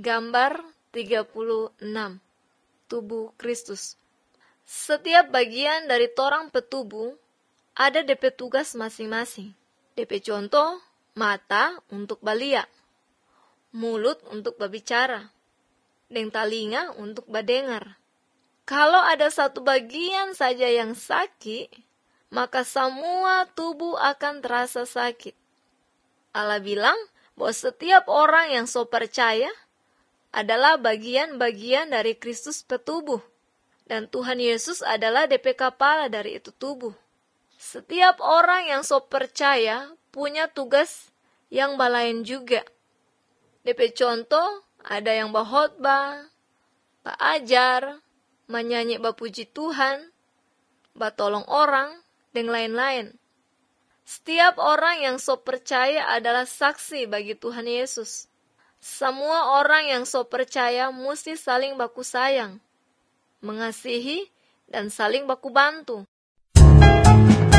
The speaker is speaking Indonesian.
Gambar 36. Tubuh Kristus. Setiap bagian dari torang petubuh ada DP tugas masing-masing. DP contoh, mata untuk balia, mulut untuk berbicara, dan telinga untuk berdengar. Kalau ada satu bagian saja yang sakit, maka semua tubuh akan terasa sakit. Allah bilang bahwa setiap orang yang so percaya adalah bagian-bagian dari Kristus petubuh. Dan Tuhan Yesus adalah DP kepala dari itu tubuh. Setiap orang yang so percaya punya tugas yang lain juga. DP contoh ada yang berkhotbah, berajar, menyanyi berpuji Tuhan, bertolong orang, dan lain-lain. Setiap orang yang so percaya adalah saksi bagi Tuhan Yesus. Semua orang yang so percaya mesti saling baku sayang, mengasihi, dan saling baku bantu.